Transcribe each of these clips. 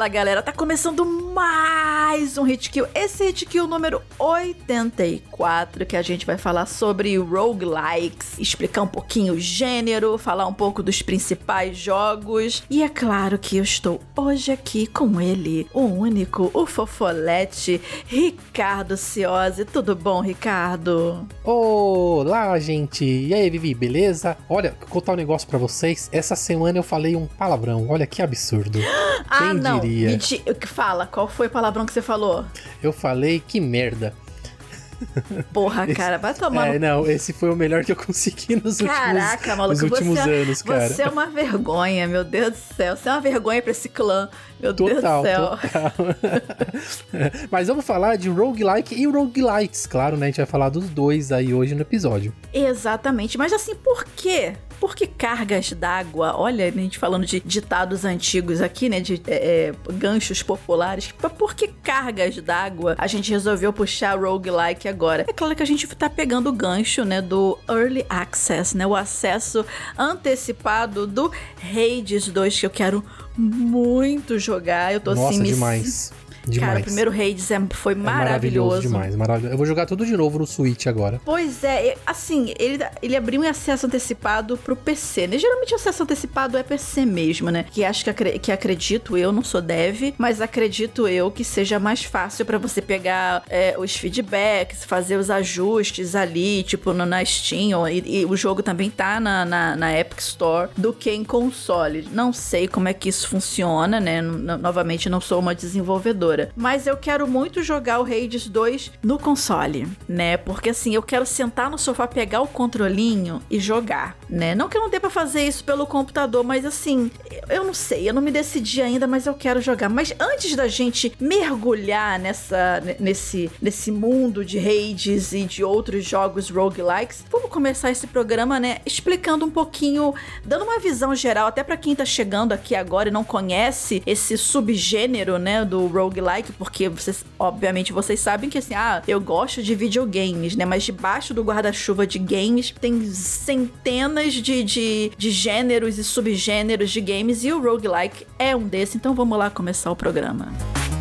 Fala, galera, tá começando mais um Hit Kill. Esse Hit Kill número 84, que a gente vai falar sobre roguelikes, explicar um pouquinho o gênero, falar um pouco dos principais jogos. E é claro que eu estou hoje aqui com ele, o único, o fofolete, Ricardo Ciosi. Tudo bom, Ricardo? Olá, gente! E aí, Vivi, beleza? Olha, vou contar um negócio pra vocês. Essa semana eu falei um palavrão. Olha que absurdo. Quem não. diria? Fala, qual foi o palavrão que você falou? Eu falei que merda. Porra, cara, vai tomar... Não, esse foi o melhor que eu consegui nos últimos anos, cara. Você é uma vergonha, meu Deus do céu. Você é uma vergonha pra esse clã, meu Deus do céu. Total. Mas vamos falar de roguelike e roguelites, claro, né? A gente vai falar dos dois aí hoje no episódio. Exatamente, mas assim, por quê? Por que cargas d'água? Olha, a gente falando de ditados antigos aqui, né? De ganchos populares. Por que cargas d'água a gente resolveu puxar roguelike agora? É claro que a gente tá pegando o gancho, né? Do Early Access, né? O acesso antecipado do Hades 2, que eu quero muito jogar. Eu tô Nossa, assim... demais. Cara, o primeiro Hades foi maravilhoso. Demais, maravilhoso. Eu vou jogar tudo de novo no Switch agora. Pois é, assim, ele abriu um acesso antecipado pro PC, né? Geralmente o acesso antecipado é PC mesmo, né? Que acho que acredito eu, não sou dev, mas acredito eu que seja mais fácil pra você pegar os feedbacks, fazer os ajustes ali, tipo na Steam, e o jogo também tá na Epic Store, do que em console. Não sei como é que isso funciona, né? Novamente, não sou uma desenvolvedora. Mas eu quero muito jogar o Hades 2 no console, né? Porque assim, eu quero sentar no sofá, pegar o controlinho e jogar, né? Não que eu não dê pra fazer isso pelo computador, mas assim, eu não sei, eu não me decidi ainda, mas eu quero jogar. Mas antes da gente mergulhar nesse mundo de Hades e de outros jogos roguelikes, vamos começar esse programa, né? Explicando um pouquinho, dando uma visão geral, até pra quem tá chegando aqui agora e não conhece esse subgênero, né, do roguelike, porque obviamente vocês sabem que assim, eu gosto de videogames, né, mas debaixo do guarda-chuva de games tem centenas de gêneros e subgêneros de games, e o roguelike é um desses. Então vamos lá começar o programa.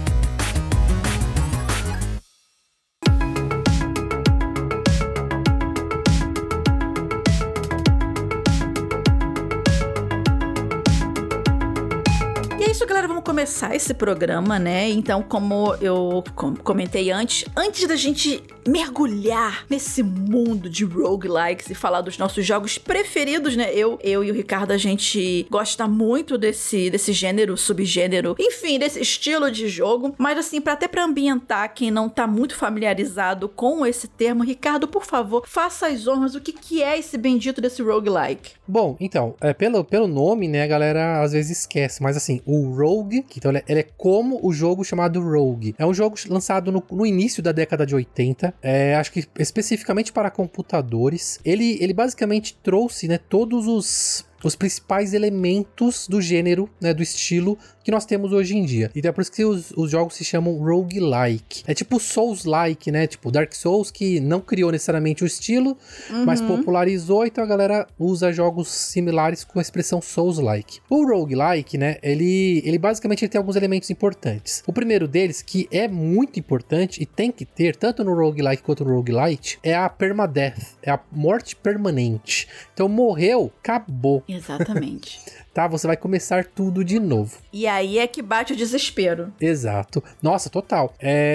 Galera, vamos começar esse programa, né? Então, como eu comentei antes da gente mergulhar nesse mundo de roguelikes e falar dos nossos jogos preferidos, né? Eu e o Ricardo, a gente gosta muito desse gênero, subgênero, enfim, desse estilo de jogo. Mas assim, até pra ambientar quem não tá muito familiarizado com esse termo, Ricardo, por favor, faça as honras. O que é esse bendito desse roguelike? Bom, então, pelo nome, né, a galera às vezes esquece, mas assim, o Rogue, que então ele é como o jogo chamado Rogue. É um jogo lançado no início da década de 80, acho que especificamente para computadores. Ele basicamente trouxe, né, todos os principais elementos do gênero, né, do estilo que nós temos hoje em dia. Então é por isso que os jogos se chamam roguelike. É tipo Souls-like, né? Tipo Dark Souls, que não criou necessariamente o estilo, mas popularizou, então a galera usa jogos similares com a expressão Souls-like. O roguelike, né, ele basicamente tem alguns elementos importantes. O primeiro deles, que é muito importante e tem que ter, tanto no roguelike quanto no roguelite, é a permadeath, é a morte permanente. Então morreu, acabou. Exatamente. Tá, você vai começar tudo de novo. E aí é que bate o desespero. Exato. Nossa, total.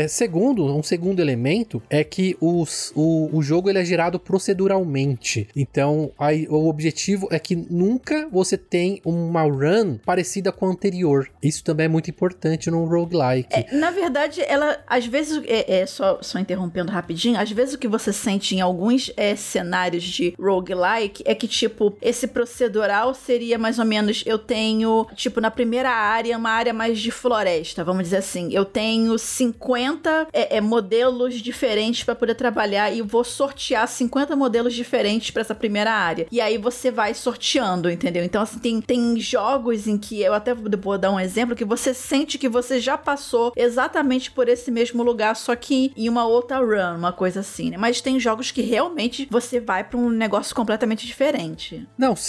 Um segundo elemento é que o jogo ele é gerado proceduralmente. Então, o objetivo é que nunca você tem uma run parecida com a anterior. Isso também é muito importante no roguelike. Na verdade, ela, às vezes, só interrompendo rapidinho, às vezes o que você sente em alguns cenários de roguelike é que, tipo, esse procedural seria mais ou menos, eu tenho, tipo, na primeira área, uma área mais de floresta, vamos dizer assim. Eu tenho 50 modelos diferentes para poder trabalhar e vou sortear 50 modelos diferentes para essa primeira área. E aí você vai sorteando, entendeu? Então, assim, tem jogos em que, eu até vou dar um exemplo, que você sente que você já passou exatamente por esse mesmo lugar, só que em uma outra run, uma coisa assim, né? Mas tem jogos que realmente você vai para um negócio completamente diferente. Não, sim,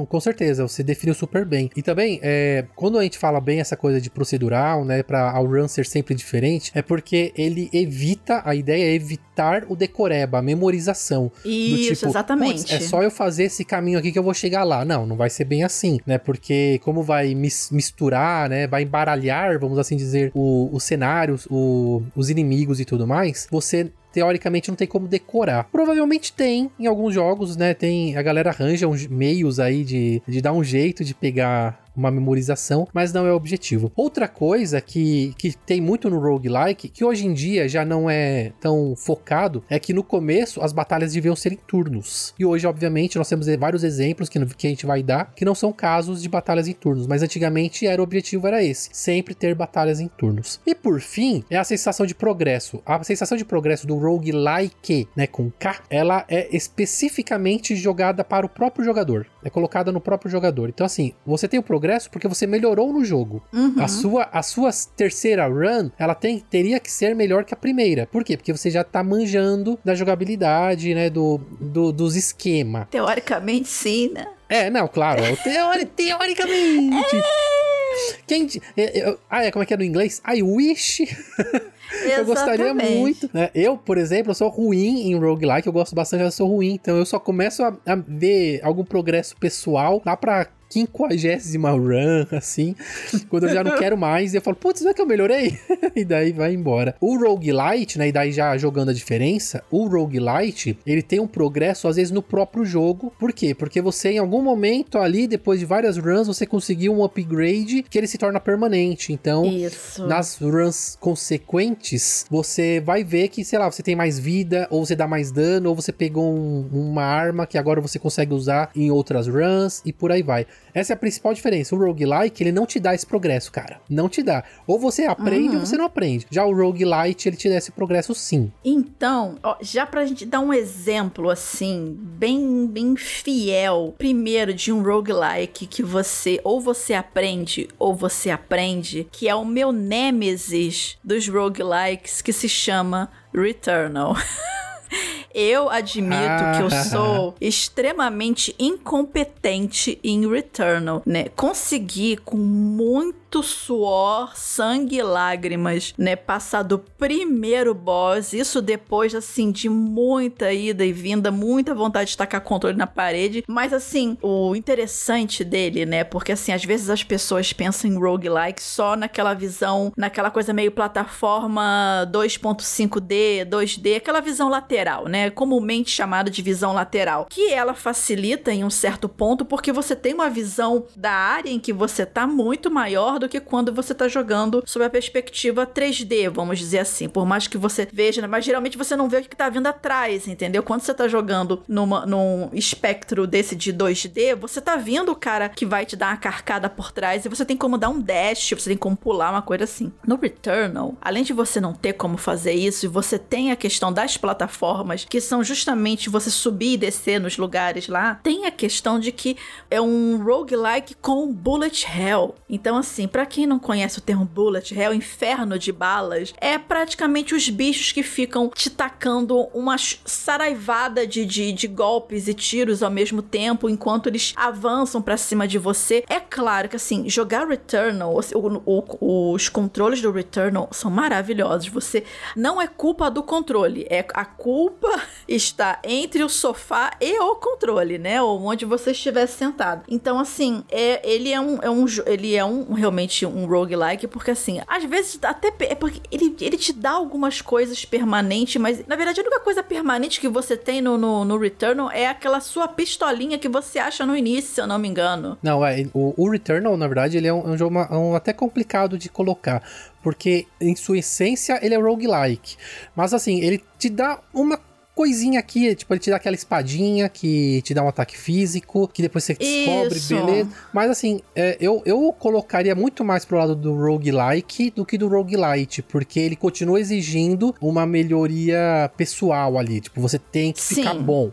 com certeza, você definiu super bem. E também, quando a gente fala bem essa coisa de procedural, né, pra a run ser sempre diferente, é porque ele evita, a ideia é evitar o decoreba, a memorização. Isso, tipo, exatamente. É só eu fazer esse caminho aqui que eu vou chegar lá. Não vai ser bem assim, né, porque como vai misturar, né, vai embaralhar, vamos assim dizer, os cenários, os inimigos e tudo mais, você teoricamente não tem como decorar. Provavelmente tem em alguns jogos, né? A galera arranja uns meios aí de dar um jeito de pegar uma memorização, mas não é o objetivo. Outra coisa que tem muito no roguelike, que hoje em dia já não é tão focado, é que no começo as batalhas deviam ser em turnos. E hoje, obviamente, nós temos vários exemplos que a gente vai dar, que não são casos de batalhas em turnos, mas antigamente o objetivo era esse, sempre ter batalhas em turnos. E por fim, é a sensação de progresso. A sensação de progresso do roguelike, né, com K, ela é especificamente jogada para o próprio jogador. É colocada no próprio jogador. Então, assim, você tem o progresso porque você melhorou no jogo. Uhum. A sua terceira run, ela teria que ser melhor que a primeira. Por quê? Porque você já tá manjando da jogabilidade, né, dos esquemas. Teoricamente, sim, né? Não, claro. Teoricamente. Como é que é no inglês? I wish... Eu gostaria muito, né? Eu, por exemplo, eu sou ruim em roguelike, eu gosto bastante, eu sou ruim, então eu só começo a ver algum progresso pessoal lá pra 50ª run, assim, quando eu já não quero mais, e eu falo, putz, não é que eu melhorei? E daí vai embora. O roguelite, né, e daí já jogando a diferença, o roguelite, ele tem um progresso, às vezes, no próprio jogo. Por quê? Porque você, em algum momento ali, depois de várias runs, você conseguiu um upgrade que ele se torna permanente. Então, nas runs consequentes, você vai ver que, sei lá, você tem mais vida, ou você dá mais dano, ou você pegou uma arma que agora você consegue usar em outras runs, e por aí vai. Essa é a principal diferença. O roguelike, ele não te dá esse progresso, cara. Não te dá. Ou você aprende ou você não aprende. Já o roguelite, ele te dá esse progresso sim. Então, ó, já pra gente dar um exemplo, assim, bem fiel, primeiro de um roguelike que você aprende, que é o meu nêmesis dos roguelikes, que se chama Returnal. Eu admito que eu sou extremamente incompetente em Returnal, né? Consegui com muito suor, sangue e lágrimas, né? Passar do primeiro boss, isso depois, assim, de muita ida e vinda, muita vontade de tacar controle na parede, mas, assim, o interessante dele, né? Porque, assim, às vezes as pessoas pensam em roguelike só naquela visão, naquela coisa meio plataforma 2.5D, 2D, aquela visão lateral, né? Comumente chamada de visão lateral, que ela facilita em um certo ponto, porque você tem uma visão da área em que você tá muito maior do que quando você tá jogando sob a perspectiva 3D, vamos dizer assim, por mais que você veja, mas geralmente você não vê o que tá vindo atrás, entendeu? Quando você tá jogando num espectro desse de 2D, você tá vendo o cara que vai te dar uma carcada por trás e você tem como dar um dash, você tem como pular, uma coisa assim. No Returnal, além de você não ter como fazer isso, e você tem a questão das plataformas, que são justamente você subir e descer nos lugares lá, tem a questão de que é um roguelike com bullet hell. Então, assim, pra quem não conhece o termo bullet hell, inferno de balas, é praticamente os bichos que ficam te tacando uma saraivada de golpes e tiros ao mesmo tempo, enquanto eles avançam pra cima de você. É claro que, assim, jogar Returnal, os controles do Returnal são maravilhosos. Você não é culpa do controle, a culpa está entre o sofá e o controle, né? Ou onde você estiver sentado. Então, assim, ele é realmente um roguelike, porque, assim, às vezes até é porque ele te dá algumas coisas permanentes, mas na verdade a única coisa permanente que você tem no Returnal é aquela sua pistolinha que você acha no início, se eu não me engano. Não, o Returnal, na verdade, ele é um jogo até complicado de colocar, porque em sua essência ele é roguelike, mas assim, ele te dá uma coisinha aqui, tipo, ele te dá aquela espadinha que te dá um ataque físico, que depois você descobre, beleza. Mas assim, eu colocaria muito mais pro lado do roguelike do que do roguelite, porque ele continua exigindo uma melhoria pessoal ali, tipo, você tem que ficar bom,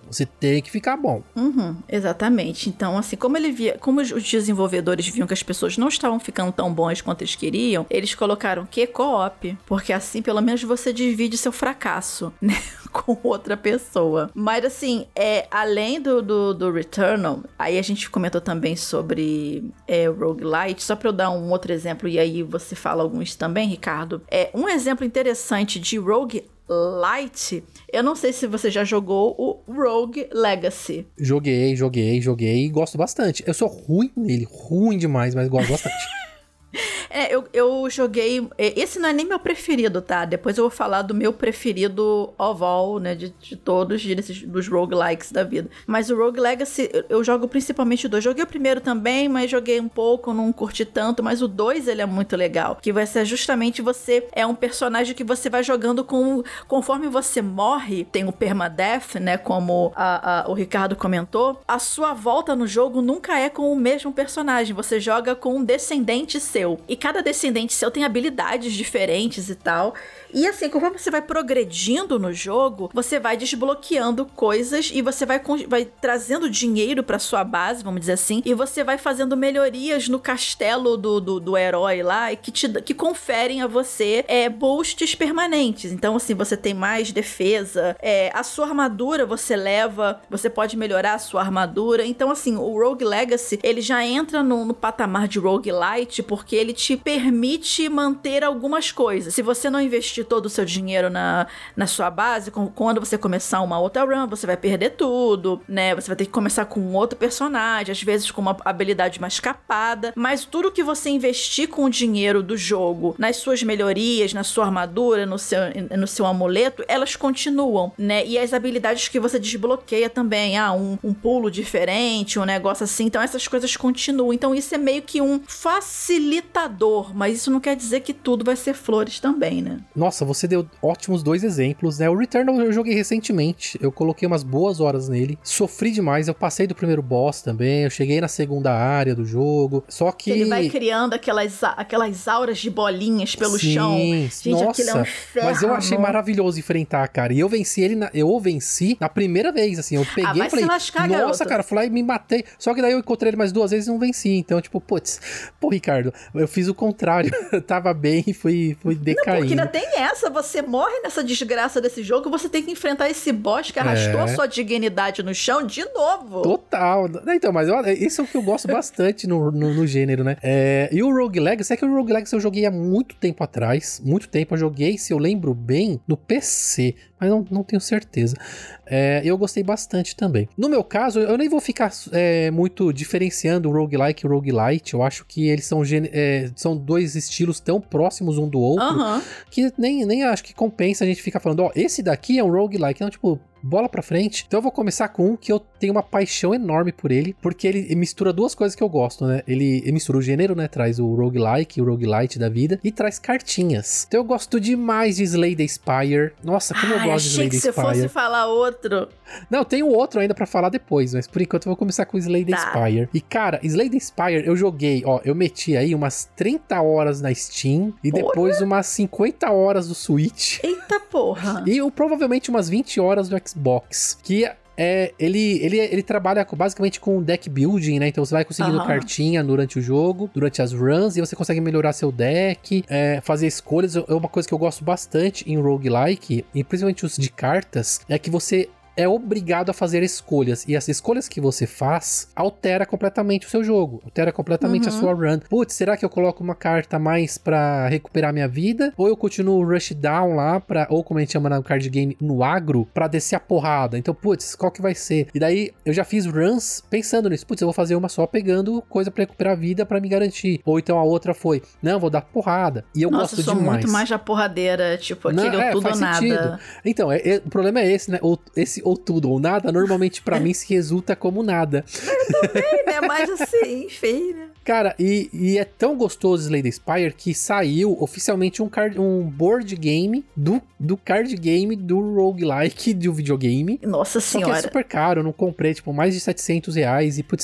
Exatamente. Então, assim, como os desenvolvedores viam que as pessoas não estavam ficando tão bons quanto eles queriam, eles colocaram o quê? Co-op, porque assim, pelo menos você divide seu fracasso, né? com outra pessoa. Mas assim, além do Returnal, aí a gente comentou também sobre roguelite, só pra eu dar um outro exemplo, e aí você fala alguns também, Ricardo. Um exemplo interessante de roguelite, eu não sei se você já jogou o Rogue Legacy. Joguei e gosto bastante. Eu sou ruim nele, ruim demais, mas gosto bastante. Eu joguei... Esse não é nem meu preferido, tá? Depois eu vou falar do meu preferido of all, né? De todos, dos roguelikes da vida. Mas o Rogue Legacy, eu jogo principalmente o 2. Joguei o primeiro também, mas joguei um pouco, não curti tanto. Mas o 2, ele é muito legal. Que vai ser justamente você... É um personagem que você vai jogando conforme você morre, tem o permadeath, né? Como o Ricardo comentou. A sua volta no jogo nunca é com o mesmo personagem. Você joga com um descendente seu. E cada descendente seu tem habilidades diferentes e tal. E assim, conforme você vai progredindo no jogo, você vai desbloqueando coisas e você vai trazendo dinheiro pra sua base, vamos dizer assim, e você vai fazendo melhorias no castelo do herói lá e que conferem a você boosts permanentes. Então, assim, você tem mais defesa, a sua armadura você pode melhorar a sua armadura. Então, assim, o Rogue Legacy, ele já entra no patamar de roguelite porque ele te permite manter algumas coisas. Se você não investir todo o seu dinheiro na sua base, quando você começar uma outra run, você vai perder tudo, né? Você vai ter que começar com um outro personagem, às vezes com uma habilidade mais capada, mas tudo que você investir com o dinheiro do jogo, nas suas melhorias, na sua armadura, no seu amuleto, elas continuam, né? E as habilidades que você desbloqueia também, um pulo diferente, um negócio assim, então essas coisas continuam. Então isso é meio que um facilitador, mas isso não quer dizer que tudo vai ser flores também, né? Nossa, você deu ótimos 2 exemplos, né? O Returnal eu joguei recentemente, eu coloquei umas boas horas nele, sofri demais, eu passei do primeiro boss também, eu cheguei na segunda área do jogo, só que... Ele vai criando aquelas auras de bolinhas pelo chão. Gente, nossa, aquilo é um inferno. mas eu achei maravilhoso enfrentar, cara, e eu venci na primeira vez, assim, eu peguei e falei, lascar, nossa, garoto. cara, fui lá e me matei, só que daí eu encontrei ele mais 2 vezes e não venci, então, tipo, pô, Ricardo, eu fiz o contrário, eu tava bem e fui decaindo. Não, porque ainda tem essa, você morre nessa desgraça desse jogo, você tem que enfrentar esse boss que arrastou a sua dignidade no chão de novo. Total. Então, mas isso é o que eu gosto bastante no gênero, né? E o Rogue Legacy, que o Rogue Legacy eu joguei há muito tempo atrás, eu joguei, se eu lembro bem, no PC, mas não tenho certeza. Eu gostei bastante também. No meu caso, eu nem vou ficar muito diferenciando o roguelike e o roguelite. Eu acho que eles são 2 estilos tão próximos um do outro que nem acho que compensa a gente ficar falando, esse daqui é um roguelike. Não, tipo, bola pra frente. Então eu vou começar com um que eu tenho uma paixão enorme por ele, porque ele mistura 2 coisas que eu gosto, né? Ele mistura o gênero, né? Traz o roguelike, o roguelite da vida, e traz cartinhas. Então eu gosto demais de Slay the Spire. Nossa, como eu gosto de Slay the Spire. Achei que você fosse falar outro. Não, tem um outro ainda pra falar depois, mas por enquanto eu vou começar com Slay the Spire. E cara, Slay the Spire eu joguei, eu meti aí umas 30 horas na Steam e depois umas 50 horas do Switch. Eita porra! E provavelmente umas 20 horas do Xbox, que ele trabalha basicamente com deck building, né? Então você vai conseguindo cartinha durante o jogo, durante as runs, e você consegue melhorar seu deck, fazer escolhas. É uma coisa que eu gosto bastante em roguelike, e principalmente os de cartas, é que você é obrigado a fazer escolhas, e as escolhas que você faz altera completamente o seu jogo, altera completamente a sua run. Putz, será que eu coloco uma carta a mais pra recuperar minha vida? Ou eu continuo o rush down lá, ou como a gente chama no card game, no agro, pra descer a porrada? Então, putz, qual que vai ser? E daí, eu já fiz runs pensando nisso. Putz, eu vou fazer uma só pegando coisa pra recuperar a vida pra me garantir. Ou então a outra foi, não, vou dar porrada. E eu gosto demais. Nossa, eu sou muito mais da porradeira, tipo, aquele ou tudo ou nada. Sentido. Então, o problema é esse, né? Esse ou tudo ou nada, normalmente pra mim se resulta como nada. Eu também, né? Mas assim, enfim, né? Cara, e é tão gostoso Slay the Spire que saiu oficialmente um board game do card game do roguelike do videogame. Nossa senhora. Só que é super caro, eu não comprei, tipo, mais de R$700 e, putz,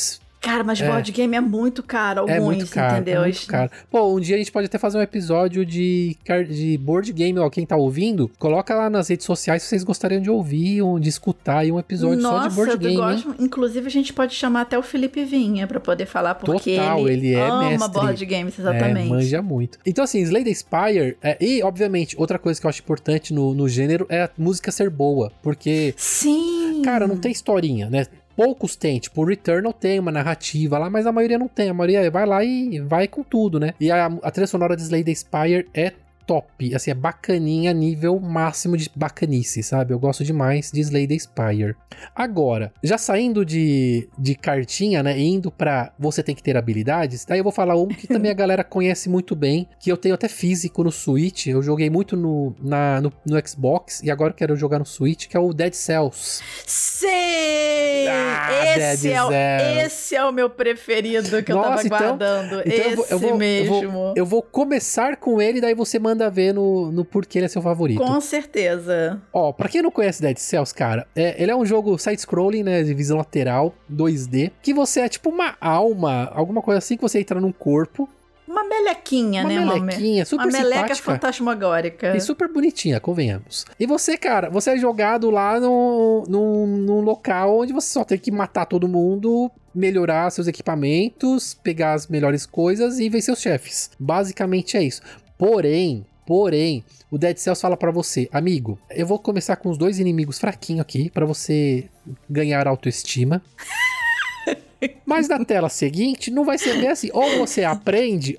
Cara, mas board game é muito caro, alguns, muito caro, entendeu? É muito caro. Pô, um dia a gente pode até fazer um episódio de board game, ó, quem tá ouvindo, coloca lá nas redes sociais se vocês gostariam de ouvir, de escutar aí um episódio só de board game. Nossa, eu gosto. Inclusive, a gente pode chamar até o Felipe Vinha pra poder falar, porque Total, ele é ama mestre. board games, exatamente. Manja muito. Então, assim, Slay the Spire, e, obviamente, outra coisa que eu acho importante no gênero é a música ser boa, porque... Sim! Cara, não tem historinha, né? Poucos tem, tipo, o Returnal tem uma narrativa lá, mas a maioria não tem. A maioria vai lá e vai com tudo, né? E a trilha sonora de Slay the Spire é top, assim, é bacaninha, nível máximo de bacanice, sabe? Eu gosto demais de Slay the Spire. Agora, já saindo de cartinha, né, indo pra você tem que ter habilidades, daí eu vou falar um que também a galera conhece muito bem, que eu tenho até físico no Switch, eu joguei muito no Xbox, e agora eu quero jogar no Switch, que é o Dead Cells. Sei! Esse é o meu preferido que eu tava guardando. Eu vou começar com ele, daí você manda ver no porquê ele é seu favorito. Com certeza. Ó, pra quem não conhece Dead Cells, cara, ele é um jogo side-scrolling, né, de visão lateral, 2D, que você é tipo uma alma, alguma coisa assim, que você entra num corpo. Uma melequinha, né? Uma melequinha, super simpática. Uma meleca fantasmagórica. E super bonitinha, convenhamos. E você, cara, você é jogado lá num local onde você só tem que matar todo mundo, melhorar seus equipamentos, pegar as melhores coisas e vencer os chefes. Basicamente é isso. Porém, o Dead Cells fala pra você, amigo, eu vou começar com os 2 inimigos fraquinhos aqui, pra você ganhar autoestima. Mas na tela seguinte, não vai ser bem assim. Ou você aprende,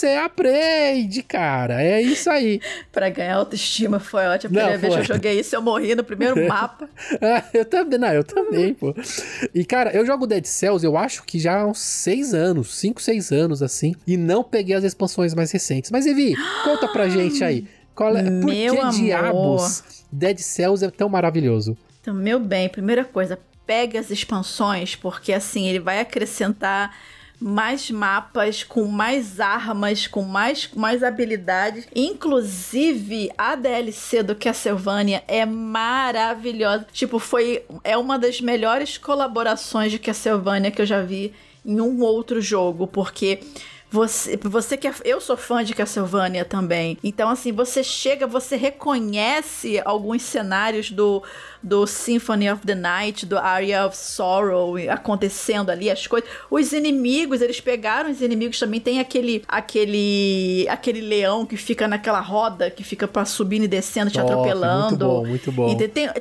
cara. É isso aí. Pra ganhar autoestima foi ótimo. A primeira vez que eu joguei isso, eu morri no primeiro mapa. Eu também, pô. E, cara, eu jogo Dead Cells, eu acho que já há uns 6 anos, 5, 6 anos, assim. E não peguei as expansões mais recentes. Mas, Evi, conta pra gente aí. Por que diabos Dead Cells é tão maravilhoso? Então, meu bem, primeira coisa, pegue as expansões, porque assim, ele vai acrescentar mais mapas, com mais armas, com mais habilidades. Inclusive, a DLC do Castlevania é maravilhosa. Tipo, é uma das melhores colaborações de Castlevania que eu já vi em um outro jogo, porque... Você que eu sou fã de Castlevania também. Então, assim, você reconhece alguns cenários do Symphony of the Night, do Aria of Sorrow acontecendo ali, as coisas. Os inimigos, eles pegaram os inimigos também. Tem aquele leão que fica naquela roda, que fica subindo e descendo, te atropelando. Muito bom. E tem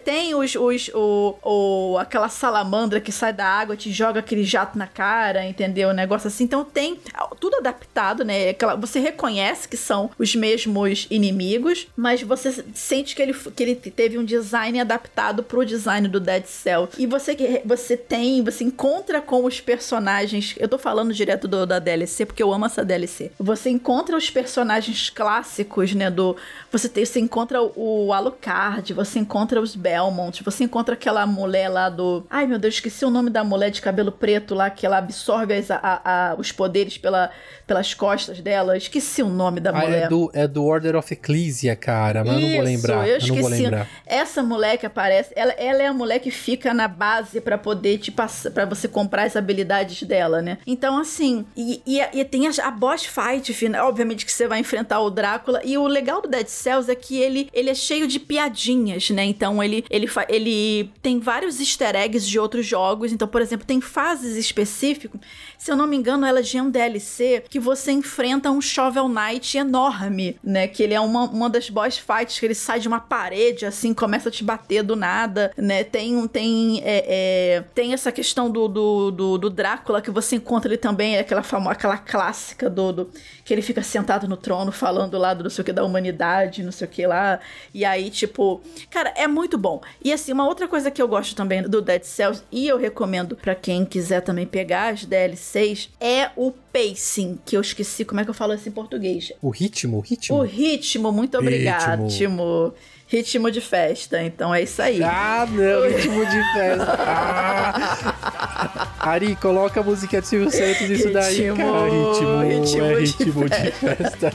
aquela salamandra que sai da água, te joga aquele jato na cara, entendeu? Um negócio assim. Então tem tudo adaptado, né? Você reconhece que são os mesmos inimigos, mas você sente que ele teve um design adaptado pro design do Dead Cells. E você encontra com os personagens. Eu tô falando direto da DLC, porque eu amo essa DLC. Você encontra os personagens clássicos, né? Você encontra o Alucard, você encontra os Belmont, você encontra aquela mulher lá do... Ai, meu Deus, esqueci o nome da mulher de cabelo preto lá, que ela absorve os poderes pelas costas dela. Esqueci o nome da mulher. É do Order of Ecclesia, cara, mas eu não vou lembrar. Eu esqueci. Essa mulher que aparece, ela é a mulher que fica na base pra poder pra você comprar as habilidades dela, né? Então, assim, e tem a boss fight final, obviamente que você vai enfrentar o Drácula, e o legal do Dead Cells é que ele é cheio de piadinhas, né? Então, ele tem vários easter eggs de outros jogos. Então, por exemplo, tem fases específicas, se eu não me engano, ela já é um DLC que você enfrenta um Shovel Knight enorme, né? Que ele é uma das boss fights, que ele sai de uma parede, assim, começa a te bater do nada, né? Tem essa questão do Drácula, que você encontra ele também, aquela clássica que ele fica sentado no trono falando lá do não sei o que da humanidade, não sei o que lá. E aí, tipo... Cara, é muito bom. E assim, uma outra coisa que eu gosto também do Dead Cells, e eu recomendo pra quem quiser também pegar as DLCs, é o pacing, que eu esqueci como é que eu falo isso em português. O ritmo? O ritmo, muito obrigado. Ritmo de festa, então é isso aí. Ah, não, ritmo de festa. Ari, coloca a música de Silvio Santos nisso daí, cara. Ritmo de festa.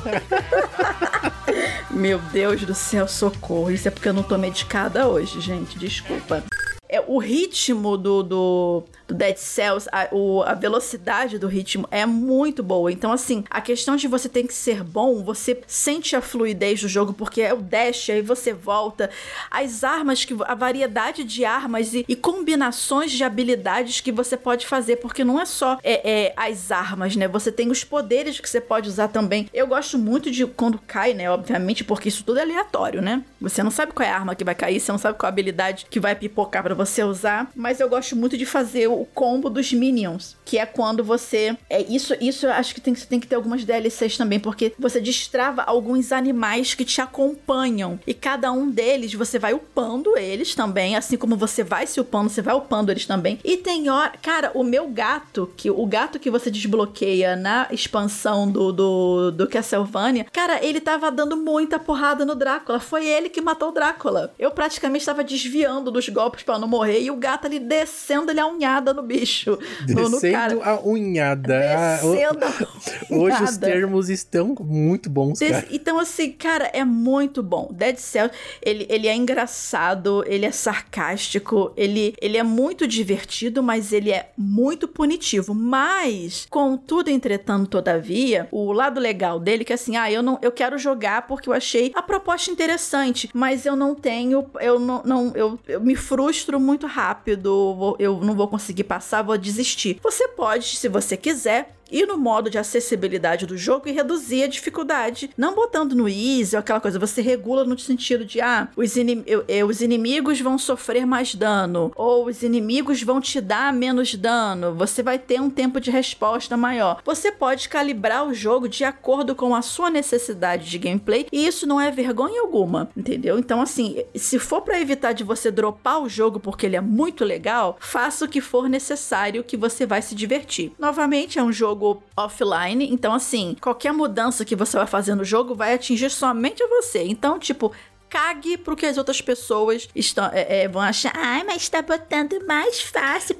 Meu Deus do céu, socorro. Isso é porque eu não tô medicada hoje, gente, desculpa. O ritmo do do Dead Cells, a velocidade do ritmo é muito boa. Então, assim, a questão de você tem que ser bom, você sente a fluidez do jogo, porque é o dash, aí você volta. As armas, a variedade de armas e combinações de habilidades que você pode fazer, porque não é só as armas, né? Você tem os poderes que você pode usar também. Eu gosto muito de quando cai, né? Obviamente, porque isso tudo é aleatório, né? Você não sabe qual é a arma que vai cair, você não sabe qual é a habilidade que vai pipocar pra você usar, mas eu gosto muito de fazer o combo dos minions, que é quando você... Isso eu acho que tem que ter algumas DLCs também, porque você destrava alguns animais que te acompanham, e cada um deles, você vai upando eles também, assim como você vai se upando, você vai upando eles também. E tem hora... Cara, o meu gato, o gato que você desbloqueia na expansão do Castlevania, cara, ele tava dando muita porrada no Drácula. Foi ele que matou o Drácula. Eu praticamente estava desviando dos golpes pra não morrer, e o gato ali descendo a unhada no bicho. Descendo a unhada. Descendo a unhada. Hoje os termos estão muito bons, cara. Então, assim, cara, é muito bom. Dead Cells, ele é engraçado, ele é sarcástico, ele é muito divertido, mas ele é muito punitivo. Mas, contudo, entretanto, todavia, o lado legal dele é que, assim, eu quero jogar porque eu achei a proposta interessante, mas eu não tenho, eu me frustro muito rápido, eu não vou conseguir passar, vou desistir. Você pode, se você quiser, ir no modo de acessibilidade do jogo e reduzir a dificuldade. Não botando no easy ou aquela coisa, você regula no sentido de, os inimigos vão sofrer mais dano, ou os inimigos vão te dar menos dano, você vai ter um tempo de resposta maior. Você pode calibrar o jogo de acordo com a sua necessidade de gameplay, e isso não é vergonha alguma, entendeu? Então, assim, se for pra evitar de você dropar o jogo porque ele é muito legal, faça o que for necessário, que você vai se divertir. Novamente, é um jogo offline, então, assim, qualquer mudança que você vai fazer no jogo vai atingir somente a você. Então, tipo, cague pro que as outras pessoas vão achar. Ai, mas tá botando mais fácil.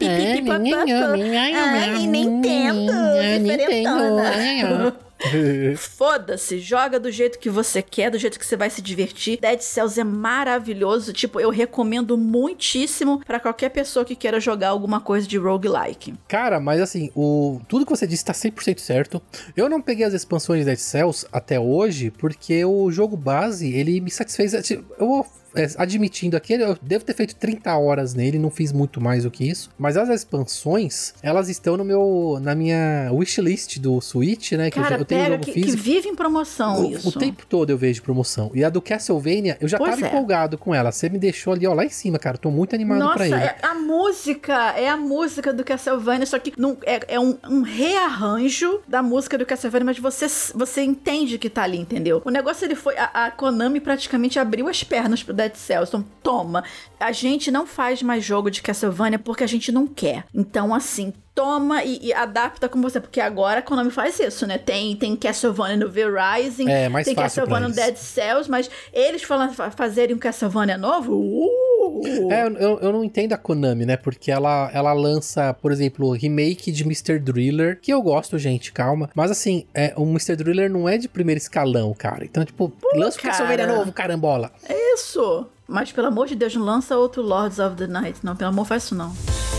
Nintendo. Diferentona. Foda-se, joga do jeito que você quer, do jeito que você vai se divertir. Dead Cells é maravilhoso, tipo, eu recomendo muitíssimo pra qualquer pessoa que queira jogar alguma coisa de roguelike. Cara, mas assim, tudo que você disse tá 100% certo. Eu não peguei as expansões de Dead Cells até hoje, porque o jogo base, ele me satisfez. Eu vou admitindo aqui, eu devo ter feito 30 horas nele, não fiz muito mais do que isso, mas as expansões, elas estão na minha wishlist do Switch, né, que cara, eu tenho o jogo físico. Que vive em promoção isso. O tempo todo eu vejo promoção. E a do Castlevania, eu já tava empolgado com ela, você me deixou ali, ó, lá em cima, cara, tô muito animado pra ele. Nossa, é a música do Castlevania, só que não, é um rearranjo da música do Castlevania, mas você entende que tá ali, entendeu? O negócio, ele foi, a Konami praticamente abriu as pernas pro Dead Cells. Então, toma, a gente não faz mais jogo de Castlevania porque a gente não quer. Então, assim, toma e adapta com você, porque agora a Konami faz isso, né? Tem Castlevania no V-Rising, tem Castlevania no Dead Cells, mas eles fazerem um Castlevania novo, eu não entendo a Konami, né? Porque ela lança, por exemplo, remake de Mr. Driller, que eu gosto, gente, calma. Mas assim, o Mr. Driller não é de primeiro escalão, cara. Então, tipo, lança o Castlevania novo, carambola. É isso. Mas, pelo amor de Deus, não lança outro Lords of the Night, não. Pelo amor, faz isso não.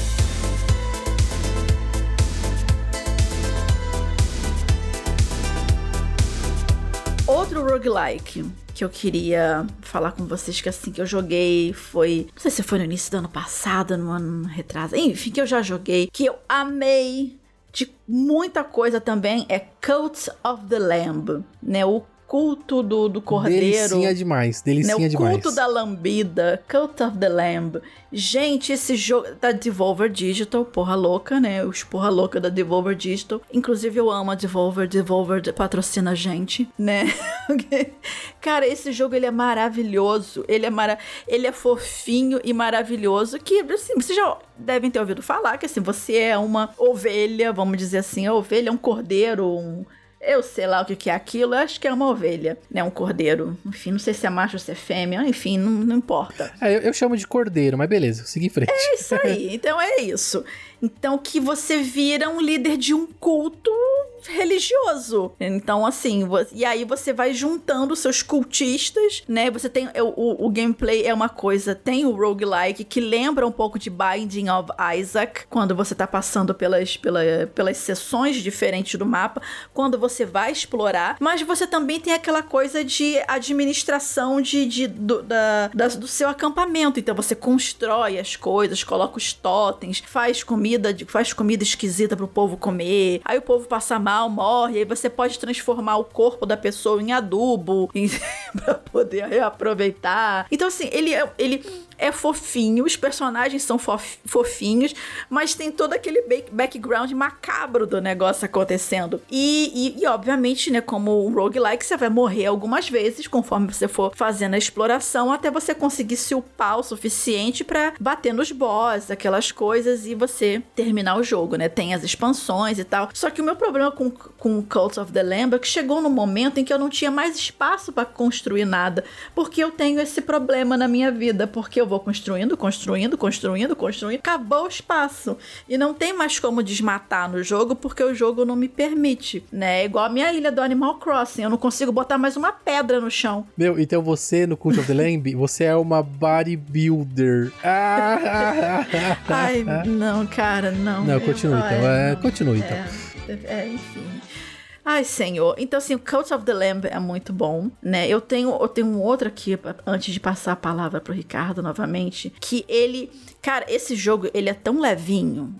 Outro roguelike que eu queria falar com vocês, que assim, que eu joguei foi... Não sei se foi no início do ano passado, no ano retrasado. Enfim, que eu já joguei, que eu amei de muita coisa também, é Cult of the Lamb, né? O culto do cordeiro. Delicinha demais, delicinha né? demais. O culto da lambida, Cult of the Lamb. Gente, esse jogo da Devolver Digital, porra louca, né? Os porra louca da Devolver Digital. Inclusive, eu amo a Devolver patrocina a gente, né? Cara, esse jogo, ele é maravilhoso. Ele é fofinho e maravilhoso, que, assim, vocês já devem ter ouvido falar que, assim, você é uma ovelha, vamos dizer assim, a ovelha é um cordeiro, eu sei lá o que é aquilo, eu acho que é uma ovelha, né? Um cordeiro. Enfim, não sei se é macho ou se é fêmea, enfim, não importa. Eu chamo de cordeiro, mas beleza, segui em frente. É isso aí, então é isso. Então que você vira um líder de um culto religioso. Então, assim, e aí você vai juntando seus cultistas, né? Você tem o gameplay é uma coisa, tem o roguelike que lembra um pouco de Binding of Isaac, quando você tá passando pelas seções diferentes do mapa, quando você vai explorar, mas você também tem aquela coisa de administração do seu acampamento. Então você constrói as coisas, coloca os totens, faz comida esquisita pro povo comer, aí o povo passa mal, morre, aí você pode transformar o corpo da pessoa em adubo pra poder reaproveitar. Então assim, ele é fofinho, os personagens são fofinhos, mas tem todo aquele background macabro do negócio acontecendo. E obviamente, né, como um roguelike, você vai morrer algumas vezes conforme você for fazendo a exploração, até você conseguir se upar o suficiente pra bater nos boss, aquelas coisas, e você terminar o jogo, né? Tem as expansões e tal. Só que o meu problema com Cult of the Lamb é que chegou num momento em que eu não tinha mais espaço pra construir nada, porque eu tenho esse problema na minha vida, porque eu vou construindo, acabou o espaço. E não tem mais como desmatar no jogo, porque o jogo não me permite, né? É igual a minha ilha do Animal Crossing, eu não consigo botar mais uma pedra no chão. Meu, então você, no Cult of the Lamb, você é uma bodybuilder. Ai, não, cara, não. Não, continua então. Continua então. Enfim. Ai, senhor. Então, assim, o Cult of the Lamb é muito bom, né? Eu tenho um outro aqui, antes de passar a palavra pro Ricardo novamente, que ele... Cara, esse jogo, ele é tão levinho,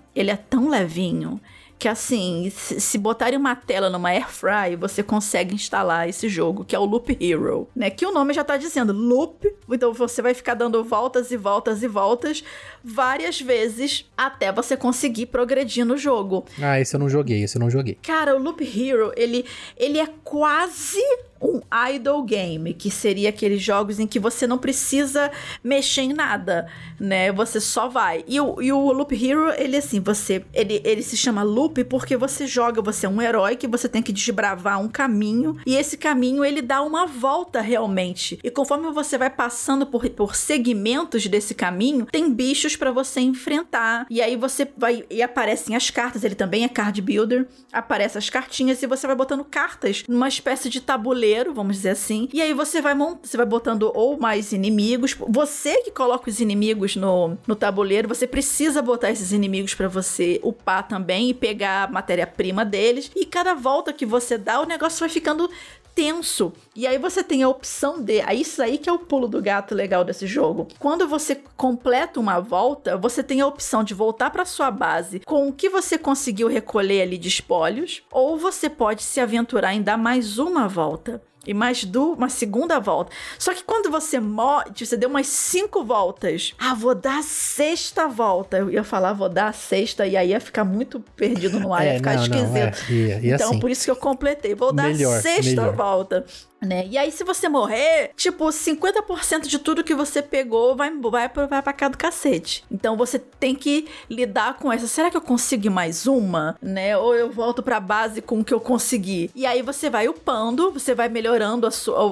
que assim, se botarem uma tela numa Airfry, você consegue instalar esse jogo, que é o Loop Hero, né? Que o nome já tá dizendo, loop, então você vai ficar dando voltas e voltas e voltas várias vezes até você conseguir progredir no jogo. Ah, esse eu não joguei. Cara, o Loop Hero, ele é quase um idle game, que seria aqueles jogos em que você não precisa mexer em nada, né? Você só vai. E o Loop Hero, ele assim, ele se chama Loop porque você é um herói que você tem que desbravar um caminho, e esse caminho, ele dá uma volta realmente. E conforme você vai passando por segmentos desse caminho, tem bichos pra você enfrentar. E aí você vai, e aparecem as cartas, ele também é card builder, aparecem as cartinhas e você vai botando cartas numa espécie de tabuleiro, vamos dizer assim, e aí você vai botando ou mais inimigos, você que coloca os inimigos no tabuleiro, você precisa botar esses inimigos pra você upar também e pegar a matéria-prima deles, e cada volta que você dá, o negócio vai ficando tenso. E aí você tem a opção de... Isso aí que é o pulo do gato legal desse jogo. Quando você completa uma volta, você tem a opção de voltar para sua base com o que você conseguiu recolher ali de espólios, ou você pode se aventurar em dar mais uma volta. E mais uma segunda volta. Só que quando você morre, você deu umas 5 voltas. Vou dar a 6ª volta. Eu ia falar, vou dar a 6ª, e aí ia ficar muito perdido no ar, ia ficar esquisito. Então, assim, por isso que eu completei. Vou dar a 6ª volta. Né? E aí, se você morrer, tipo, 50% de tudo que você pegou vai pra cá do cacete. Então, você tem que lidar com essa. Será que eu consigo mais uma? Né? Ou eu volto pra base com o que eu consegui? E aí, você vai upando, você vai melhorando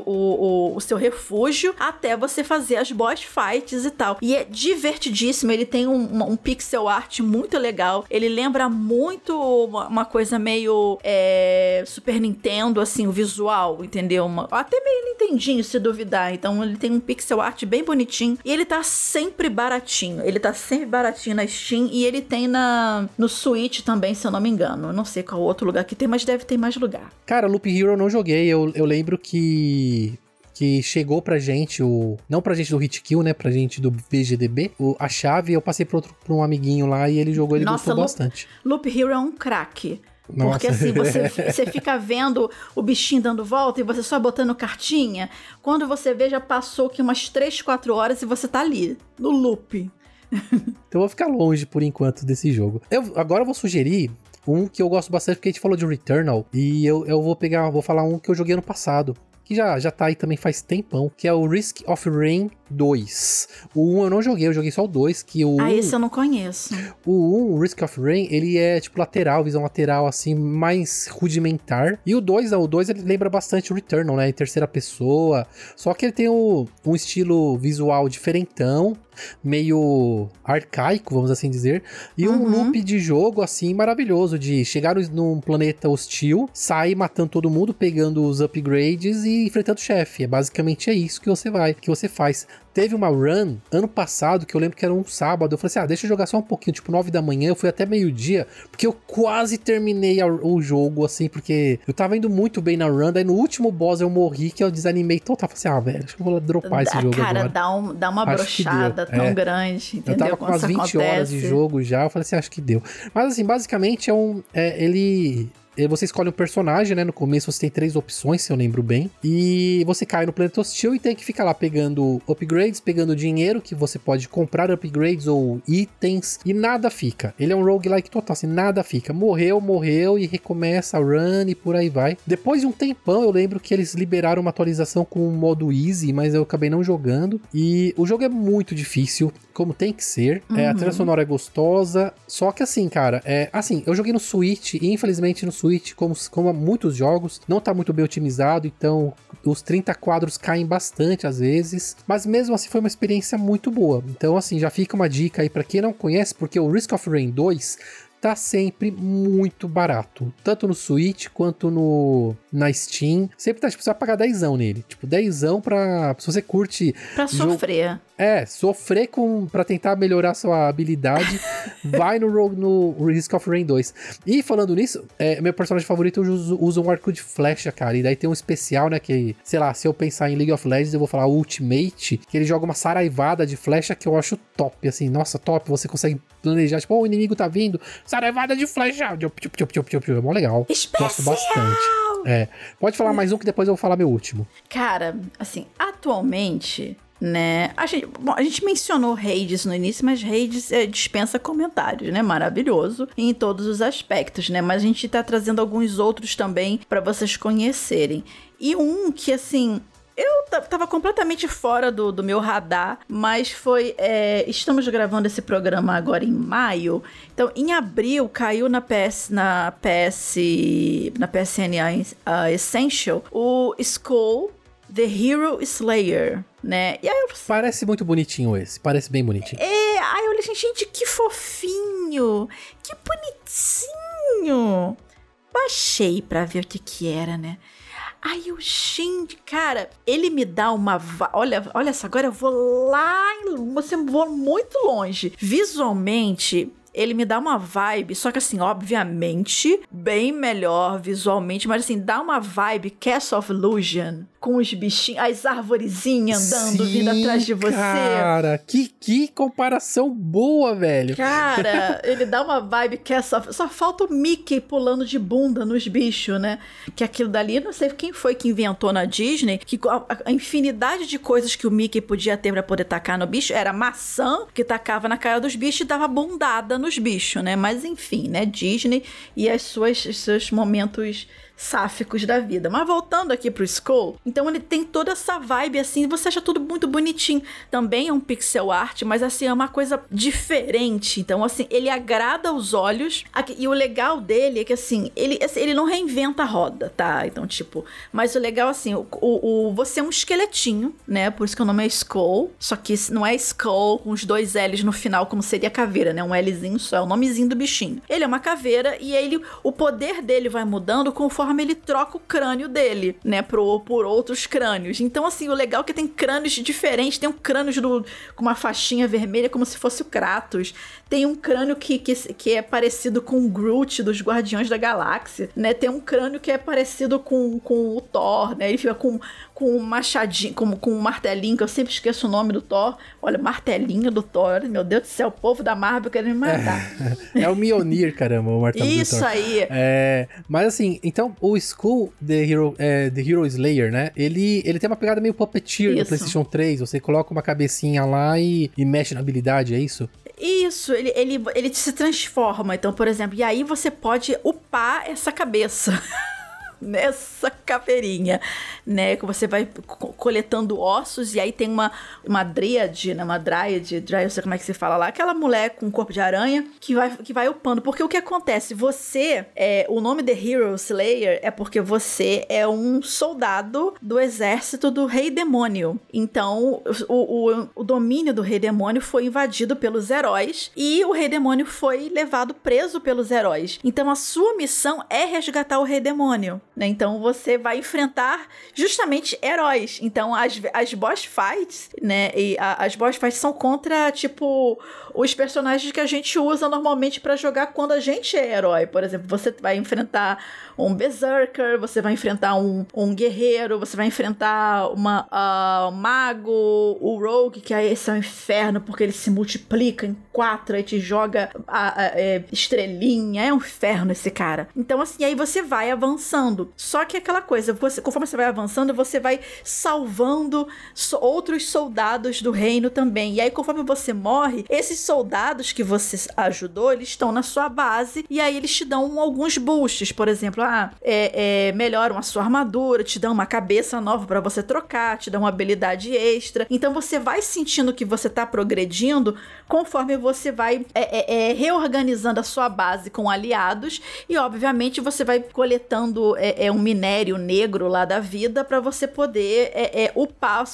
o seu refúgio até você fazer as boss fights e tal. E é divertidíssimo. Ele tem um pixel art muito legal. Ele lembra muito uma coisa meio Super Nintendo, assim, o visual, entendeu? Até meio Nintendinho, se duvidar. Então ele tem um pixel art bem bonitinho. E ele tá sempre baratinho. Ele tá sempre baratinho na Steam. E ele tem no Switch também, se eu não me engano. Eu não sei qual outro lugar que tem, mas deve ter mais lugar. Cara, Loop Hero eu não joguei. Eu lembro que chegou pra gente, não pra gente do Hitkill, né, pra gente do VGDB, a chave, eu passei pra um amiguinho lá e ele jogou, ele gostou bastante. Loop Hero é um craque. Porque assim, você fica vendo o bichinho dando volta e você só botando cartinha. Quando você vê, já passou aqui umas 3-4 horas e você tá ali, no loop. Então eu vou ficar longe por enquanto desse jogo. Agora eu vou sugerir um que eu gosto bastante, porque a gente falou de Returnal, e eu vou falar um que eu joguei ano passado, que já tá aí também faz tempão, que é o Risk of Rain 2. O 1 eu não joguei, eu joguei só o 2, que o 1... esse eu não conheço. O 1, Risk of Rain, ele é tipo lateral, visão lateral, assim, mais rudimentar. E o 2, não, o 2 ele lembra bastante o Returnal, né, em terceira pessoa. Só que ele tem um estilo visual diferentão, meio arcaico, vamos assim dizer, e um loop de jogo, assim, maravilhoso, de chegar num planeta hostil, sair matando todo mundo, pegando os upgrades e enfrentando o chefe. Basicamente é isso que você faz. Teve uma run, ano passado, que eu lembro que era um sábado, eu falei assim, deixa eu jogar só um pouquinho, tipo 9 da manhã, eu fui até meio-dia, porque eu quase terminei o jogo, assim, porque eu tava indo muito bem na run, daí no último boss eu morri, que eu desanimei total, falei assim, velho, acho que eu vou dropar esse jogo agora. Cara, dá uma brochada tão grande, entendeu? Eu tava com umas 20 horas de jogo já, eu falei assim, acho que deu. Mas assim, basicamente você escolhe um personagem, né? No começo você tem 3 opções, se eu lembro bem. E você cai no planeta hostil e tem que ficar lá pegando upgrades, pegando dinheiro, que você pode comprar upgrades ou itens, e nada fica. Ele é um roguelike total, assim, nada fica. Morreu e recomeça a run e por aí vai. Depois de um tempão, eu lembro que eles liberaram uma atualização com o modo easy, mas eu acabei não jogando. E o jogo é muito difícil, como tem que ser. A trilha sonora é gostosa, só que assim, cara, eu joguei no Switch e infelizmente no Switch, como muitos jogos, não tá muito bem otimizado, então os 30 quadros caem bastante às vezes, mas mesmo assim foi uma experiência muito boa. Então assim, já fica uma dica aí pra quem não conhece, porque o Risk of Rain 2 tá sempre muito barato, tanto no Switch quanto na Steam, sempre tá, tipo, você vai pagar 10ão nele, tipo, 10ão se você curte... Pra sofrer. Sofrer pra tentar melhorar sua habilidade, vai no Risk of Rain 2. E falando nisso, meu personagem favorito usa um arco de flecha, cara, e daí tem um especial, né, que, sei lá, se eu pensar em League of Legends, eu vou falar Ultimate, que ele joga uma saraivada de flecha que eu acho top, assim, nossa, top, você consegue planejar, tipo, o inimigo tá vindo, saraivada de flecha, é mó legal. Especial! Gosto bastante. Pode falar mais um que depois eu vou falar meu último. Cara, assim, atualmente... né? A gente mencionou Hades no início, mas Hades dispensa comentários, né? Maravilhoso em todos os aspectos, né? Mas a gente tá trazendo alguns outros também pra vocês conhecerem. E um que, assim... eu tava completamente fora do meu radar, mas estamos gravando esse programa agora em maio, então em abril caiu na PSN Essential o Skull The Hero Slayer, né? E aí parece muito bonitinho esse, parece bem bonitinho. Aí eu olhei assim, gente, que fofinho, que bonitinho. Baixei pra ver o que era, né? Aí eu, gente, cara, ele me dá uma... Olha só, agora eu vou vou muito longe. Visualmente... ele me dá uma vibe, só que assim, obviamente, bem melhor visualmente, mas assim, dá uma vibe Castle of Illusion, com os bichinhos, as arvorezinhas andando, vindo atrás de você. Cara, que comparação boa, velho. Cara, ele dá uma vibe Castle of... só falta o Mickey pulando de bunda nos bichos, né? Que aquilo dali, não sei quem foi que inventou na Disney, que a infinidade de coisas que o Mickey podia ter pra poder tacar no bicho, era maçã, que tacava na cara dos bichos e dava bundada nos bichos, né? Mas enfim, né? Disney e seus momentos sáficos da vida. Mas voltando aqui pro Skull, então ele tem toda essa vibe assim, você acha tudo muito bonitinho. Também é um pixel art, mas assim, é uma coisa diferente. Então assim, ele agrada aos olhos. E o legal dele é que assim, ele não reinventa a roda, tá? Então tipo, mas o legal assim, você é um esqueletinho, né? Por isso que o nome é Skull, só que não é Skull com os 2 L's no final, como seria caveira, né? Um Lzinho só, é o nomezinho do bichinho. Ele é uma caveira e o poder dele vai mudando conforme ele troca o crânio dele, né, por outros crânios. Então, assim, o legal é que tem crânios diferentes. Tem um crânio com uma faixinha vermelha, como se fosse o Kratos. Tem um crânio que é parecido com o Groot dos Guardiões da Galáxia, né? Tem um crânio que é parecido com o Thor, né? Ele fica com um machadinho, com um martelinho, que eu sempre esqueço o nome do Thor. Olha, martelinho do Thor. Meu Deus do céu, o povo da Marvel querendo me matar. É o Mjolnir, caramba, o martelo do Thor. Isso aí. Mas assim, então, o Skull The Hero Slayer, né? Ele tem uma pegada meio puppeteer do PlayStation 3. Você coloca uma cabecinha lá e mexe na habilidade, é isso? Isso, ele se transforma. Então, por exemplo, e aí você pode upar essa cabeça. nessa caveirinha, né? Que você vai coletando ossos e aí tem uma dríade, né? Uma dryad, não sei como é que se fala lá. Aquela mulher com corpo de aranha que vai upando. Porque o que acontece? O nome The Hero Slayer é porque você é um soldado do exército do Rei Demônio. Então, o domínio do Rei Demônio foi invadido pelos heróis e o Rei Demônio foi levado preso pelos heróis. Então, a sua missão é resgatar o Rei Demônio, né? Então, você vai enfrentar justamente heróis. Então, as boss fights, né? E as boss fights são contra, tipo, os personagens que a gente usa normalmente pra jogar quando a gente é herói. Por exemplo, você vai enfrentar um Berserker, você vai enfrentar um guerreiro, você vai enfrentar um mago, o Rogue, que aí esse é um inferno, porque ele se multiplica em 4, aí te joga estrelinha, é um inferno esse cara. Então assim, aí você vai avançando. Só que aquela coisa, conforme você vai avançando, você vai salvando outros soldados do reino também. E aí conforme você morre, esses soldados que você ajudou, eles estão na sua base, e aí eles te dão alguns boosts, por exemplo, melhoram a sua armadura, te dão uma cabeça nova pra você trocar, te dão uma habilidade extra. Então você vai sentindo que você tá progredindo conforme você vai reorganizando a sua base com aliados e obviamente você vai coletando um minério negro lá da vida pra você poder upar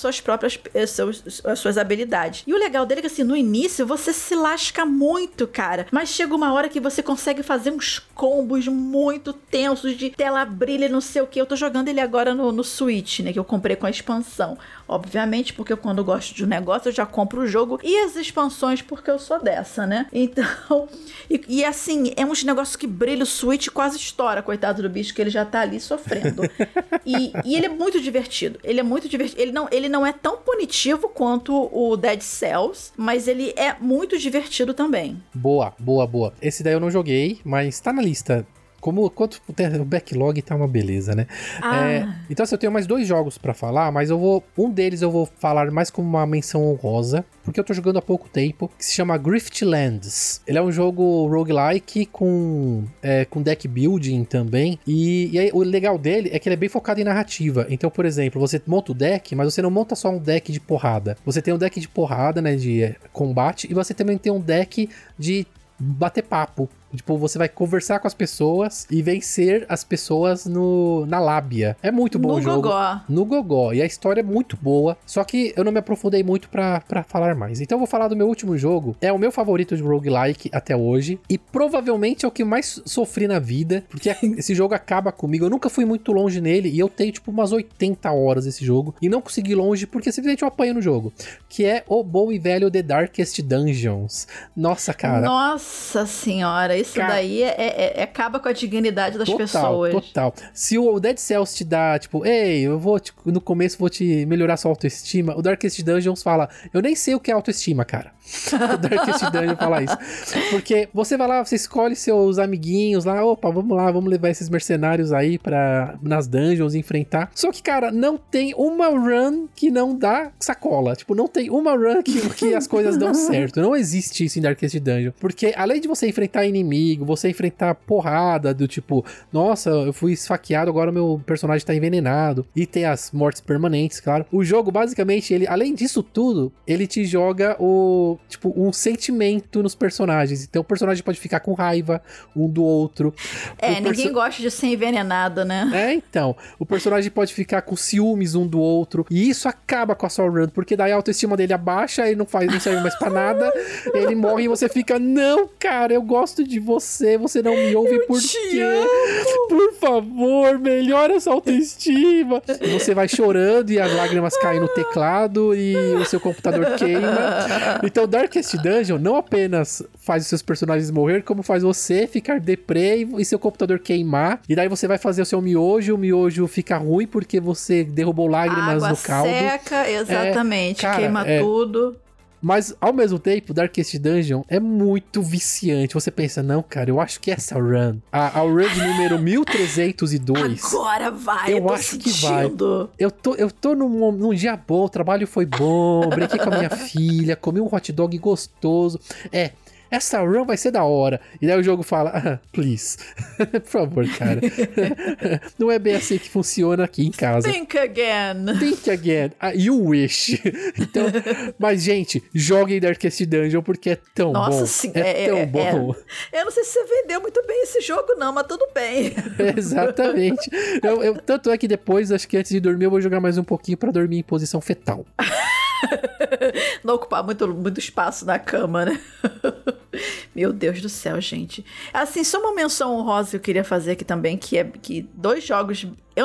as suas habilidades. E o legal dele é que assim, no início você se lasca muito, cara, mas chega uma hora que você consegue fazer uns combos muito tensos de tela brilha e não sei o que. Eu tô jogando ele agora no Switch, né, que eu comprei com a expansão. Obviamente, porque quando eu gosto de um negócio, eu já compro o jogo e as expansões, porque eu sou dessa, né? Então, e assim, é uns negócios que brilha, o Switch quase estoura, coitado do bicho, que ele já tá ali sofrendo. E ele é muito divertido. Ele é muito divertido. Ele não é tão punitivo quanto o Dead Cells, mas ele é muito divertido também. Boa. Esse daí eu não joguei, mas tá na lista. Quanto o backlog tá uma beleza, né? Então assim, eu tenho mais 2 jogos pra falar, mas um deles eu vou falar mais como uma menção honrosa, porque eu tô jogando há pouco tempo, que se chama Griftlands. Ele é um jogo roguelike com deck building também, e aí, o legal dele é que ele é bem focado em narrativa. Então, por exemplo, você monta o deck, mas você não monta só um deck de porrada. Você tem um deck de porrada, né, de combate, e você também tem um deck de bater papo. Tipo, você vai conversar com as pessoas e vencer as pessoas na lábia. É muito bom o jogo. No gogó. E a história é muito boa. Só que eu não me aprofundei muito pra falar mais. Então eu vou falar do meu último jogo. É o meu favorito de roguelike até hoje. E provavelmente é o que mais sofri na vida. Porque esse jogo acaba comigo. Eu nunca fui muito longe nele. E eu tenho tipo umas 80 horas esse jogo. E não consegui ir longe porque simplesmente eu apanho no jogo. Que é o bom e velho The Darkest Dungeons. Nossa, cara. Nossa senhora. Isso daí acaba com a dignidade das pessoas. Total. Se o Dead Cells te dá, tipo, ei, eu vou, no começo vou te melhorar sua autoestima, o Darkest Dungeons fala, eu nem sei o que é autoestima, cara. O Darkest Dungeon fala isso. Porque você vai lá, você escolhe seus amiguinhos lá, opa, vamos lá, vamos levar esses mercenários aí nas dungeons enfrentar. Só que, cara, não tem uma run que não dá sacola. Tipo, não tem uma run que as coisas dão certo. Não existe isso em Darkest Dungeon. Porque além de você enfrentar inimigo, você enfrentar porrada do tipo, nossa, eu fui esfaqueado, agora meu personagem tá envenenado. E tem as mortes permanentes, claro. O jogo, basicamente, ele, além disso tudo, ele te joga um sentimento nos personagens. Então o personagem pode ficar com raiva um do outro. Ninguém gosta de ser envenenado, né? Então. O personagem pode ficar com ciúmes um do outro. E isso acaba com a sua run, porque daí a autoestima dele abaixa, ele não serve mais pra nada. Ele morre e você fica, não, cara, eu gosto de você não me ouve, por quê? Por favor, melhora essa autoestima. Você vai chorando e as lágrimas caem no teclado e o seu computador queima. Então Darkest Dungeon não apenas faz os seus personagens morrer, como faz você ficar deprê e seu computador queimar. E daí você vai fazer o seu miojo, o miojo fica ruim porque você derrubou lágrimas no caldo. Seca, exatamente, queima tudo. Mas, ao mesmo tempo, Darkest Dungeon é muito viciante. Você pensa, não, cara, eu acho que essa run, a run de número 1302... Agora vai, eu acho que vai. Eu tô num dia bom, o trabalho foi bom, brinquei com a minha filha, comi um hot dog gostoso. essa run vai ser da hora. E daí o jogo fala, please, por favor, cara. Não é bem assim que funciona aqui em casa. Think again. Think again. You wish. Então, mas, gente, joguem Darkest Dungeon porque é tão bom. Sim, tão bom. Eu não sei se você vendeu muito bem esse jogo, não, mas tudo bem. Exatamente. Tanto é que depois, acho que antes de dormir, eu vou jogar mais um pouquinho pra dormir em posição fetal. Não ocupar muito espaço na cama, né? Meu Deus do céu, gente. Assim, só uma menção honrosa que eu queria fazer aqui também, que é que 2 jogos...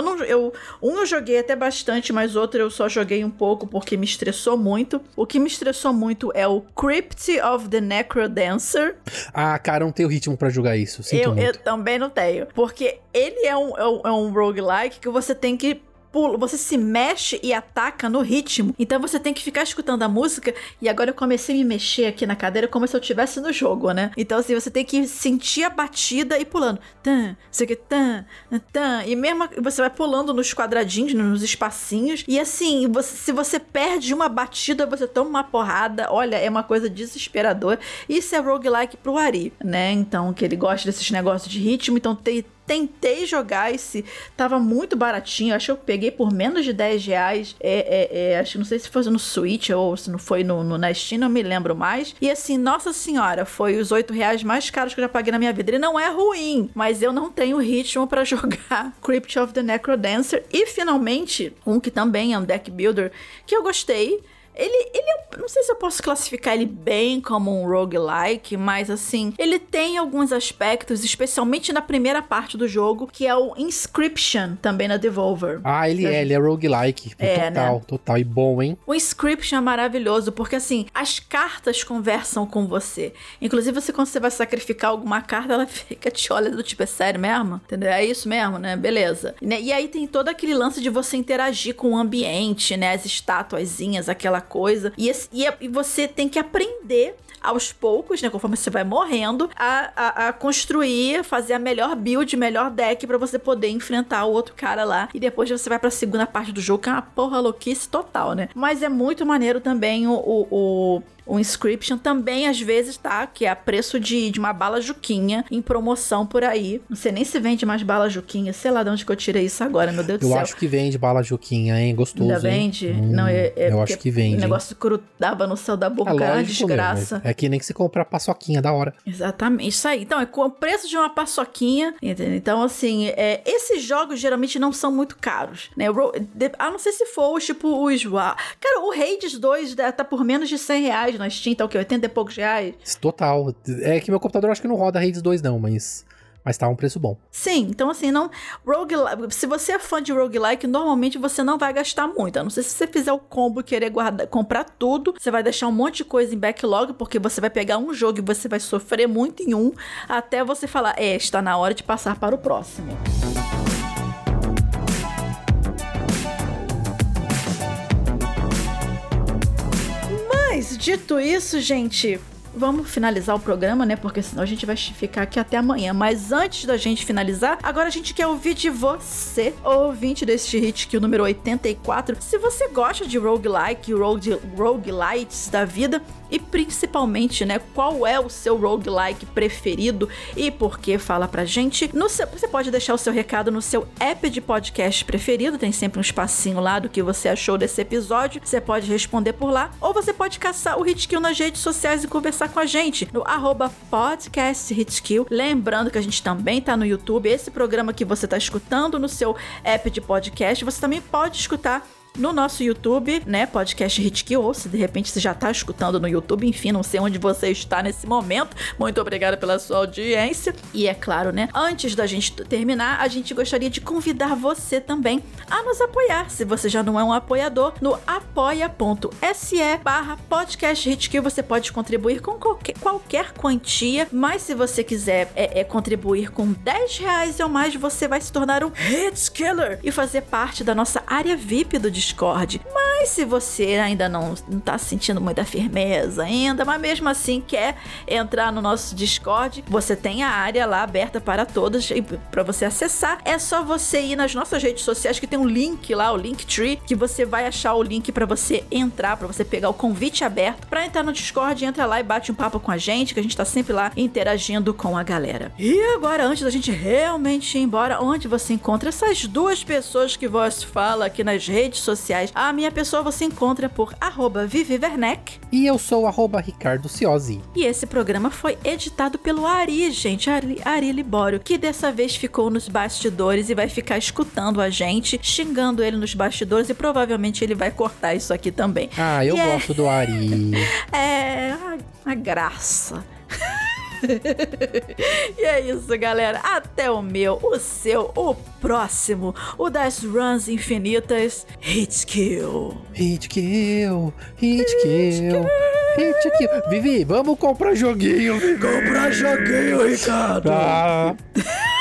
Um eu joguei até bastante, mas outro eu só joguei um pouco porque me estressou muito. O que me estressou muito é o Crypt of the Necrodancer. Ah, cara, não tenho ritmo pra jogar isso. Eu também não tenho. Porque ele é um roguelike que você tem que... Você se mexe e ataca no ritmo. Então você tem que ficar escutando a música. E agora eu comecei a me mexer aqui na cadeira como se eu estivesse no jogo, né? Então assim, você tem que sentir a batida e pulando. Tan, tan, tan. E mesmo você vai pulando nos quadradinhos, nos espacinhos. E assim, se você perde uma batida, você toma uma porrada. Olha, é uma coisa desesperadora. Isso é roguelike pro Ari, né? Então, que ele gosta desses negócios de ritmo. Então tentei jogar esse, tava muito baratinho, acho que eu peguei por menos de R$10, acho que não sei se foi no Switch ou se não foi na Steam, não me lembro mais, e assim, nossa senhora, foi os R$8 mais caros que eu já paguei na minha vida, ele não é ruim, mas eu não tenho ritmo pra jogar Crypt of the Necrodancer, e finalmente, um que também é um deck builder, que eu gostei. Ele não sei se eu posso classificar ele bem como um roguelike, mas assim, ele tem alguns aspectos, especialmente na primeira parte do jogo, que é o Inscription, também na Devolver. Ah, ele é roguelike. Total. E bom, hein? O Inscription é maravilhoso, porque assim, as cartas conversam com você. Inclusive, quando você vai sacrificar alguma carta, ela fica te olha do tipo, é sério mesmo? Entendeu? É isso mesmo, né? Beleza. E aí tem todo aquele lance de você interagir com o ambiente, né? As estatuazinhas, aquela coisa, e você tem que aprender aos poucos, né, conforme você vai morrendo, a construir, fazer a melhor build, melhor deck pra você poder enfrentar o outro cara lá, e depois você vai pra segunda parte do jogo, que é uma porra louquice total, né, mas é muito maneiro também o Inscription também, às vezes, tá? Que é a preço de uma bala Juquinha em promoção por aí. Não sei nem se vende mais bala Juquinha. Sei lá de onde que eu tirei isso agora, meu Deus do céu. Eu acho que vende bala Juquinha, hein? Gostoso, ainda vende? Não, eu acho que vende. O negócio grudava no céu da boca, era uma desgraça. É que nem que você compra paçoquinha da hora. Exatamente, isso aí. Então, é com o preço de uma paçoquinha, entendeu? Então, assim, esses jogos geralmente não são muito caros, né? Não sei se for tipo os... Cara, o Hades 2 tá por menos de R$100 na Steam, tá o quê? 80 e poucos reais? Total. É que meu computador acho que não roda Hades 2 não, mas tá um preço bom. Sim, então assim, se você é fã de roguelike, normalmente você não vai gastar muito. A não ser se você fizer o combo e querer comprar tudo, você vai deixar um monte de coisa em backlog, porque você vai pegar um jogo e você vai sofrer muito em um, até você falar, está na hora de passar para o próximo. Mas, dito isso, gente, vamos finalizar o programa, né? Porque senão a gente vai ficar aqui até amanhã. Mas antes da gente finalizar, agora a gente quer ouvir de você, ouvinte deste Hit Kill número 84. Se você gosta de roguelike, roguelites da vida, e principalmente, né, qual é o seu roguelike preferido e por que, fala pra gente. Você pode deixar o seu recado no seu app de podcast preferido, tem sempre um espacinho lá do que você achou desse episódio, você pode responder por lá, ou você pode caçar o Hit Kill nas redes sociais e conversar com a gente no @podcasthitkill. Lembrando que a gente também tá no YouTube. Esse programa que você tá escutando no seu app de podcast, você também pode escutar no nosso YouTube, né, Podcast Hit Kill, ou se de repente você já tá escutando no YouTube, enfim, não sei onde você está nesse momento. Muito obrigada pela sua audiência. E é claro, né, antes da gente terminar, a gente gostaria de convidar você também a nos apoiar, se você já não é um apoiador, no apoia.se/Podcast Hit Kill. Você pode contribuir com qualquer quantia, mas se você quiser contribuir com R$10 ou mais, você vai se tornar um Hit Killer e fazer parte da nossa área VIP do Discord. Mas Mas se você ainda não tá sentindo muita firmeza ainda, mas mesmo assim quer entrar no nosso Discord, você tem a área lá aberta para todos e para você acessar, é só você ir nas nossas redes sociais que tem um link lá, o Linktree, que você vai achar o link para você entrar, para você pegar o convite aberto para entrar no Discord, entra lá e bate um papo com a gente, que a gente tá sempre lá interagindo com a galera. E agora, antes da gente realmente ir embora, onde você encontra essas duas pessoas que vos fala aqui nas redes sociais? A minha pessoa você encontra por @viviverneck. E eu sou @Ricardo Ciosi. E esse programa foi editado pelo Ari, gente, Ari Libório, que dessa vez ficou nos bastidores e vai ficar escutando a gente, xingando ele nos bastidores e provavelmente ele vai cortar isso aqui também. Ah, eu gosto do Ari. É a graça. E é isso, galera. Até o meu, o seu, o próximo, o das runs infinitas. Hit kill. Hit kill. Hit kill. Hit kill. Vivi, vamos comprar joguinho, Vivi. Comprar joguinho, Ricardo. Tá.